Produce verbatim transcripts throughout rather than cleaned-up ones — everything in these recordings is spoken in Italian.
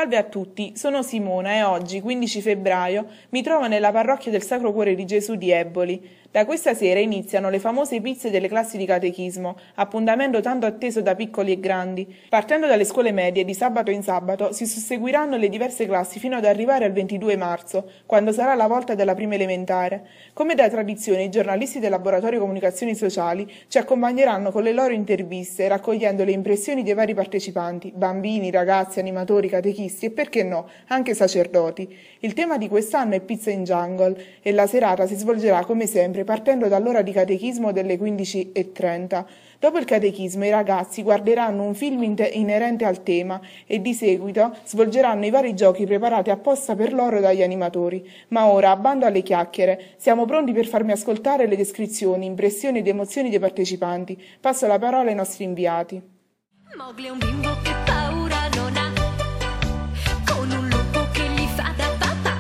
Salve a tutti, sono Simona e oggi, quindici febbraio, mi trovo nella parrocchia del Sacro Cuore di Gesù di Eboli. Da questa sera iniziano le famose pizze delle classi di catechismo, appuntamento tanto atteso da piccoli e grandi. Partendo dalle scuole medie, di sabato in sabato, si susseguiranno le diverse classi fino ad arrivare al ventidue marzo, quando sarà la volta della prima elementare. Come da tradizione, i giornalisti del Laboratorio Comunicazioni Sociali ci accompagneranno con le loro interviste, raccogliendo le impressioni dei vari partecipanti, bambini, ragazzi, animatori, catechisti e, perché no, anche sacerdoti. Il tema di quest'anno è Pizza in Jungle e la serata si svolgerà come sempre partendo dall'ora di catechismo delle quindici e trenta. Dopo il catechismo i ragazzi guarderanno un film inerente al tema e di seguito svolgeranno i vari giochi preparati apposta per loro dagli animatori. Ma ora, a bando alle chiacchiere, siamo pronti per farmi ascoltare le descrizioni, impressioni ed emozioni dei partecipanti. Passo la parola ai nostri inviati. Mowgli è un bimbo che paura non ha, con un lupo che gli fa da papà.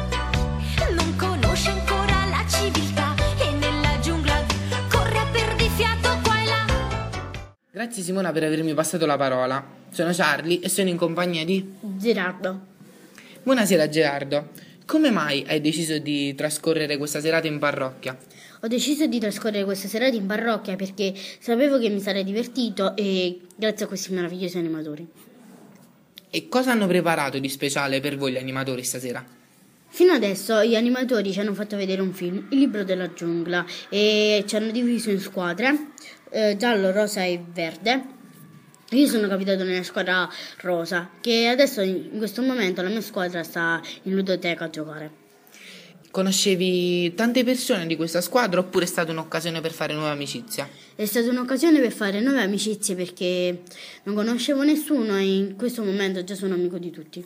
Non conosce ancora la civiltà e nella giungla corre a perdifiato qua e là. Grazie Simona per avermi passato la parola. Sono Charlie e sono in compagnia di Gerardo. Buonasera Gerardo. Come mai hai deciso di trascorrere questa serata in parrocchia? Ho deciso di trascorrere questa serata in parrocchia perché sapevo che mi sarei divertito e grazie a questi meravigliosi animatori. E cosa hanno preparato di speciale per voi gli animatori stasera? Fino adesso gli animatori ci hanno fatto vedere un film, Il libro della giungla, e ci hanno diviso in squadre, eh, giallo, rosa e verde. Io sono capitato nella squadra rosa, che adesso in questo momento la mia squadra sta in ludoteca a giocare. Conoscevi tante persone di questa squadra oppure è stata un'occasione per fare nuove amicizie? È stata un'occasione per fare nuove amicizie perché non conoscevo nessuno e in questo momento già sono amico di tutti.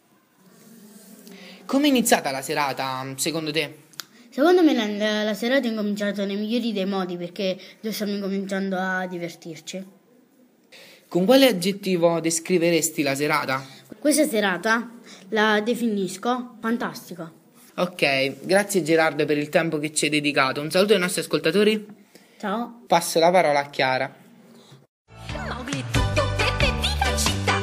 Come è iniziata la serata, secondo te? Secondo me la, la serata è incominciata nei migliori dei modi perché già stiamo incominciando a divertirci. Con quale aggettivo descriveresti la serata? Questa serata la definisco fantastica. Ok, grazie Gerardo per il tempo che ci hai dedicato. Un saluto ai nostri ascoltatori. Ciao. Passo la parola a Chiara. Mowgli è tutto pepe viva città,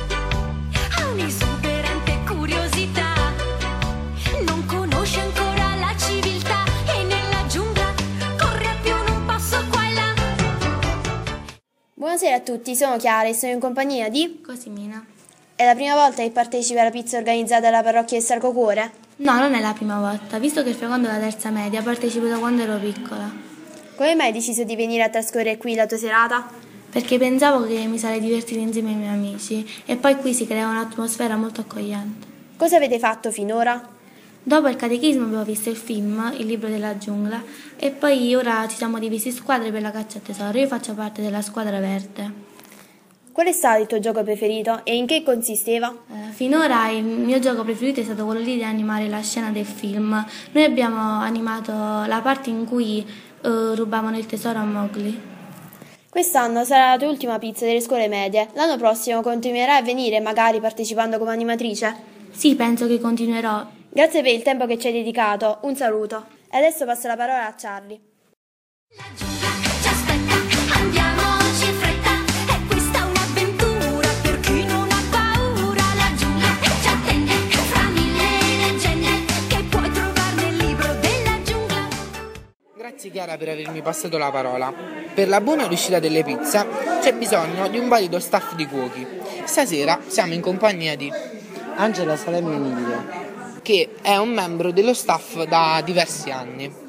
ha un'esuberante curiosità, non conosce ancora la civiltà e nella giungla corre a più un passo qua e là. Buonasera a tutti, sono Chiara e sono in compagnia di Cosimina. È la prima volta che partecipi alla pizza organizzata dalla parrocchia del Sacro Cuore? No, non è la prima volta, visto che frequento la terza media, partecipo da quando ero piccola. Come mai hai deciso di venire a trascorrere qui la tua serata? Perché pensavo che mi sarei divertita insieme ai miei amici e poi qui si crea un'atmosfera molto accogliente. Cosa avete fatto finora? Dopo il catechismo abbiamo visto il film, Il libro della giungla, e poi ora ci siamo divisi in squadre per la caccia al tesoro. Io faccio parte della squadra verde. Qual è stato il tuo gioco preferito e in che consisteva? Eh, finora il mio gioco preferito è stato quello lì di animare la scena del film. Noi abbiamo animato la parte in cui eh, rubavano il tesoro a Mowgli. Quest'anno sarà la tua ultima pizza delle scuole medie. L'anno prossimo continuerai a venire, magari partecipando come animatrice? Sì, penso che continuerò. Grazie per il tempo che ci hai dedicato. Un saluto. E adesso passo la parola a Charlie. La giungla ci aspetta, andiamoci in fretta, è questa un'avventura per chi non ha paura. La giungla ci attende, fra mille leggende che puoi trovare nel libro della giungla. Grazie Chiara per avermi passato la parola. Per la buona riuscita delle pizze c'è bisogno di un valido staff di cuochi. Stasera siamo in compagnia di Angela Salerno Emilia, che è un membro dello staff da diversi anni.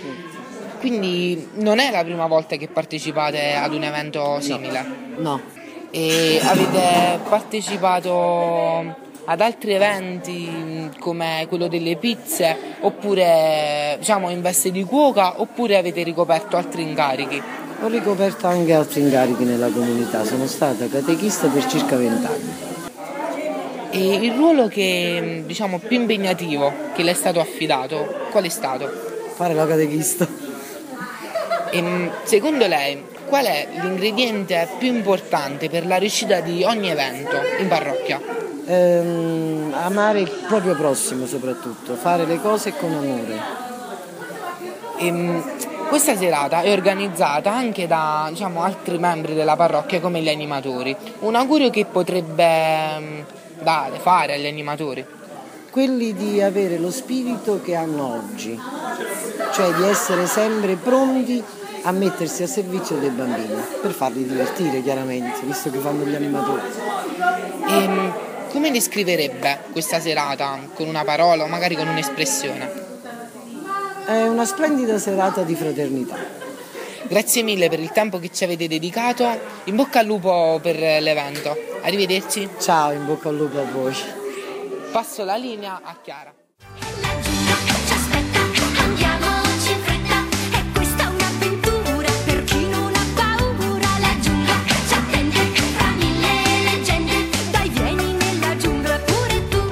Quindi non è la prima volta che partecipate ad un evento simile? No. E avete partecipato ad altri eventi come quello delle pizze, oppure diciamo in veste di cuoca, oppure avete ricoperto altri incarichi? Ho ricoperto anche altri incarichi nella comunità, sono stata catechista per circa vent'anni. E il ruolo che diciamo più impegnativo che le è stato affidato, qual è stato? Fare la catechista. E secondo lei qual è l'ingrediente più importante per la riuscita di ogni evento in parrocchia? Ehm, amare il proprio prossimo soprattutto, fare le cose con amore. E, questa serata è organizzata anche da diciamo, altri membri della parrocchia come gli animatori. Un augurio che potrebbe dare, fare agli animatori? Quelli di avere lo spirito che hanno oggi, cioè di essere sempre pronti a mettersi a servizio dei bambini, per farli divertire chiaramente, visto che fanno gli animatori. E come descriverebbe questa serata con una parola o magari con un'espressione? È una splendida serata di fraternità. Grazie mille per il tempo che ci avete dedicato, in bocca al lupo per l'evento. Arrivederci. Ciao, in bocca al lupo a voi. Passo la linea a Chiara. La giungla ci aspetta, andiamoci in fretta, è questa un'avventura per chi non ha paura. La giungla ci attende, tra mille leggende, dai vieni nella giungla pure tu.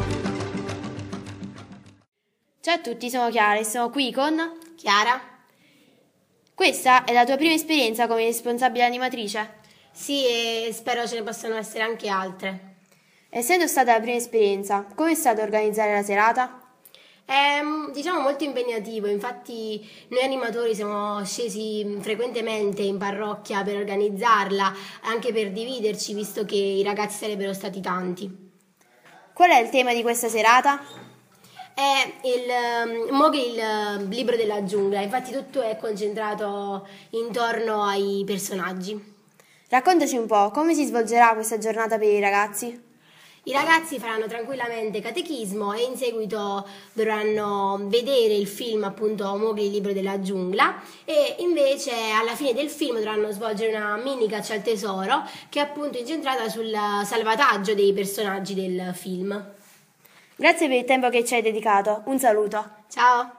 Ciao a tutti, sono Chiara e sono qui con Chiara? Questa è la tua prima esperienza come responsabile animatrice? Sì, e spero ce ne possano essere anche altre. Essendo stata la prima esperienza, come è stato organizzare la serata? È diciamo molto impegnativo, infatti noi animatori siamo scesi frequentemente in parrocchia per organizzarla, anche per dividerci, visto che i ragazzi sarebbero stati tanti. Qual è il tema di questa serata? È il um, Mowgli, il libro della giungla, infatti tutto è concentrato intorno ai personaggi. Raccontaci un po', come si svolgerà questa giornata per i ragazzi? I ragazzi faranno tranquillamente catechismo e in seguito dovranno vedere il film, appunto, Mowgli, il libro della giungla, e invece alla fine del film dovranno svolgere una mini caccia al tesoro che è appunto incentrata sul salvataggio dei personaggi del film. Grazie per il tempo che ci hai dedicato. Un saluto. Ciao!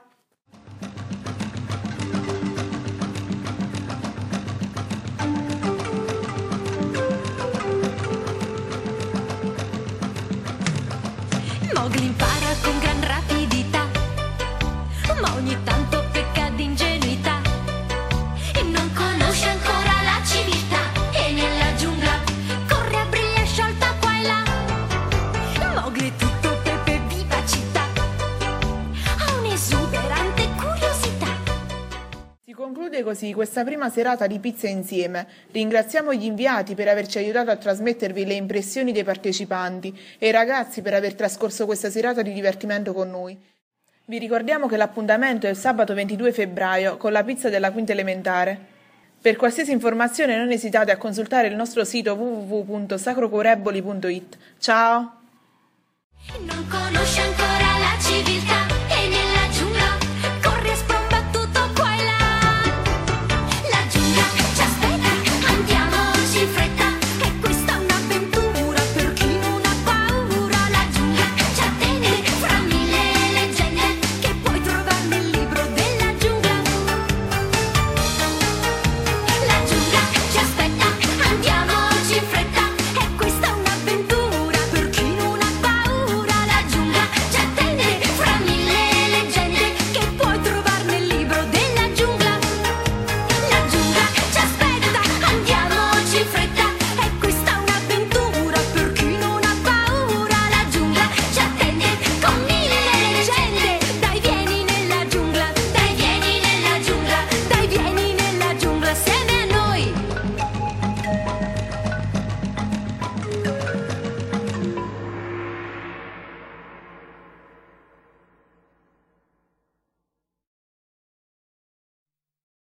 Mowgli impara con gran rapidità, ma ogni tanto pecca di ingenuità e non conosce ancora la civiltà. E nella giungla corre a briglia sciolta qua e là. Mowgli è tutto pepe e vivacità, ha un'esuberante curiosità. Si conclude così questa prima serata di Pizza Insieme. Ringraziamo gli inviati per averci aiutato a trasmettervi le impressioni dei partecipanti e i ragazzi per aver trascorso questa serata di divertimento con noi. Vi ricordiamo che l'appuntamento è il sabato ventidue febbraio con la pizza della quinta elementare. Per qualsiasi informazione non esitate a consultare il nostro sito w w w punto sacrocuoreboli punto it. Ciao! Non conosce ancora la civiltà.